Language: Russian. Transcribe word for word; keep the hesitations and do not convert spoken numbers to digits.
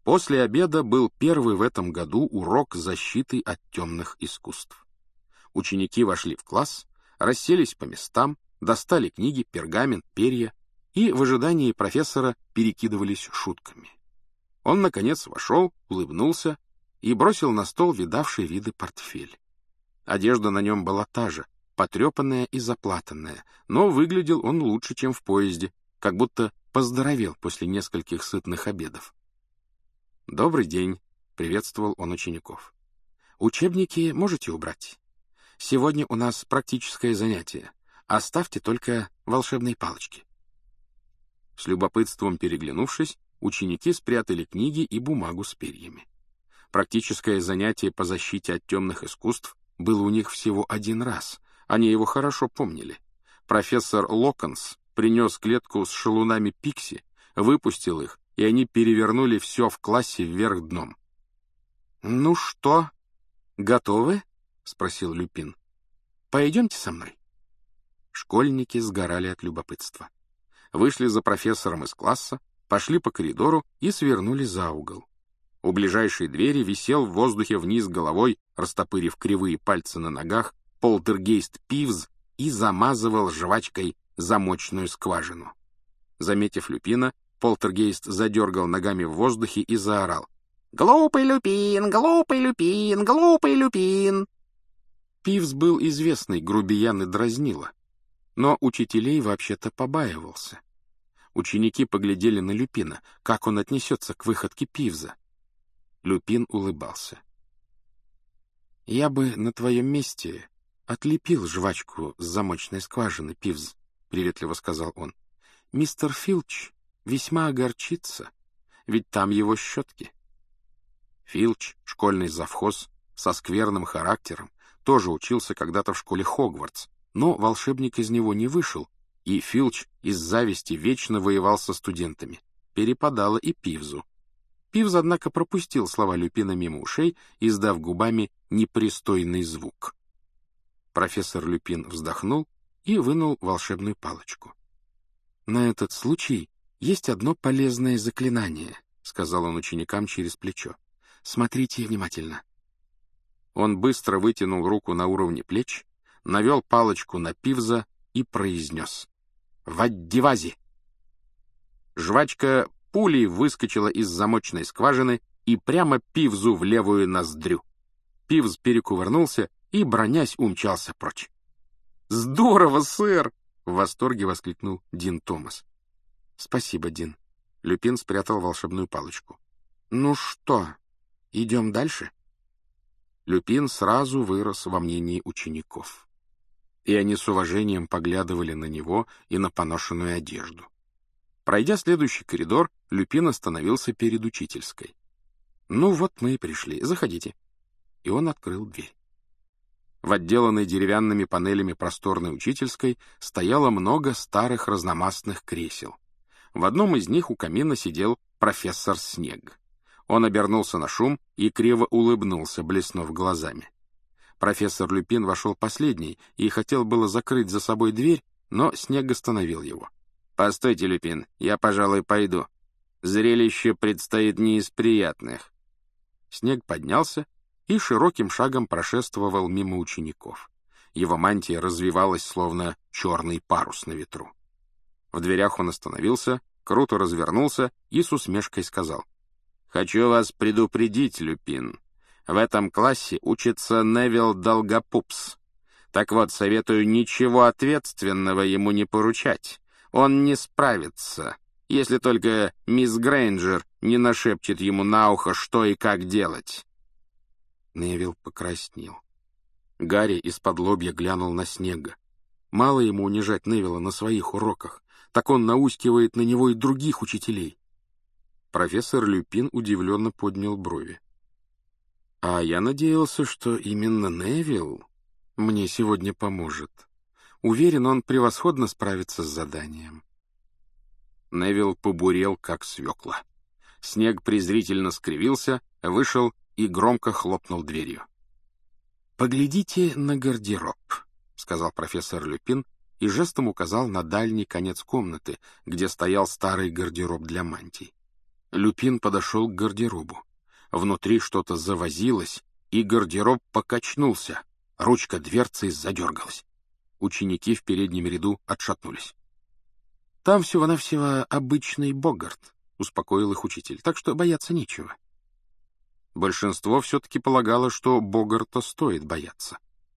После обеда был первый в этом году урок защиты от темных искусств. Ученики вошли в класс, расселись по местам, достали книги, пергамент, перья и в ожидании профессора перекидывались шутками. Он, наконец, вошел, улыбнулся и бросил на стол видавший виды портфель. Одежда на нем была та же, потрепанная и заплатанная, но выглядел он лучше, чем в поезде, как будто поздоровел после нескольких сытных обедов. «Добрый день», — приветствовал он учеников. «Учебники можете убрать? Сегодня у нас практическое занятие. Оставьте только волшебные палочки». С любопытством переглянувшись, ученики спрятали книги и бумагу с перьями. Практическое занятие по защите от темных искусств было у них всего один раз. Они его хорошо помнили. Профессор Локонс принес клетку с шалунами Пикси, выпустил их, и они перевернули все в классе вверх дном. «Ну что, готовы?» — спросил Люпин. «Пойдемте со мной». Школьники сгорали от любопытства. Вышли за профессором из класса, пошли по коридору и свернули за угол. У ближайшей двери висел в воздухе вниз головой, растопырив кривые пальцы на ногах, полтергейст Пивз и замазывал жвачкой замочную скважину. Заметив Люпина, полтергейст задергал ногами в воздухе и заорал: «Глупый Люпин! Глупый Люпин! Глупый Люпин!» Пивз был известный грубиян и дразнила, но учителей вообще-то побаивался. Ученики поглядели на Люпина, как он отнесется к выходке Пивза. Люпин улыбался. «Я бы на твоем месте отлепил жвачку с замочной скважины, Пивз», — приветливо сказал он. «Мистер Филч весьма огорчится, ведь там его щетки». Филч, школьный завхоз, со скверным характером, тоже учился когда-то в школе Хогвартс, но волшебник из него не вышел, и Филч из зависти вечно воевал со студентами. Перепадало и Пивзу. Пивз, однако, пропустил слова Люпина мимо ушей, издав губами непристойный звук. Профессор Люпин вздохнул и вынул волшебную палочку. «На этот случай есть одно полезное заклинание», — сказал он ученикам через плечо. «Смотрите внимательно». Он быстро вытянул руку на уровне плеч, навел палочку на Пивза и произнес: «Ваддивази!». Жвачка пулей выскочила из замочной скважины и прямо Пивзу в левую ноздрю. Пивз перекувырнулся и, бронясь, умчался прочь. «Здорово, сэр!» — в восторге воскликнул Дин Томас. «Спасибо, Дин». Люпин спрятал волшебную палочку. «Ну что, идем дальше?» Люпин сразу вырос во мнении учеников, и они с уважением поглядывали на него и на поношенную одежду. Пройдя следующий коридор, Люпин остановился перед учительской. «Ну вот мы и пришли. Заходите». И он открыл дверь. В отделанной деревянными панелями просторной учительской стояло много старых разномастных кресел. В одном из них у камина сидел профессор Снег. Он обернулся на шум и криво улыбнулся, блеснув глазами. Профессор Люпин вошел последний и хотел было закрыть за собой дверь, но Снег остановил его. «Постойте, Люпин, я, пожалуй, пойду. Зрелище предстоит не из приятных». Снег поднялся и широким шагом прошествовал мимо учеников. Его мантия развивалась, словно черный парус на ветру. В дверях он остановился, круто развернулся и с усмешкой сказал: «Хочу вас предупредить, Люпин. В этом классе учится Невилл Долгопупс. Так вот, советую ничего ответственного ему не поручать. Он не справится, если только мисс Грейнджер не нашепчет ему на ухо, что и как делать». Невилл покраснел. Гарри из-под лобья глянул на Снега. Мало ему унижать Невилла на своих уроках, так он наускивает на него и других учителей. Профессор Люпин удивленно поднял брови. «А я надеялся, что именно Невилл мне сегодня поможет. Уверен, он превосходно справится с заданием». Невилл побурел, как свекла. Снег презрительно скривился, вышел и громко хлопнул дверью. «Поглядите на гардероб», — сказал профессор Люпин и жестом указал на дальний конец комнаты, где стоял старый гардероб для мантий. Люпин подошел к гардеробу. Внутри что-то завозилось, и гардероб покачнулся. Ручка дверцы задергалась. Ученики в переднем ряду отшатнулись. — Там всего-навсего обычный Богарт, — успокоил их учитель, — так что бояться нечего. Большинство все-таки полагало, что Богарта стоит бояться.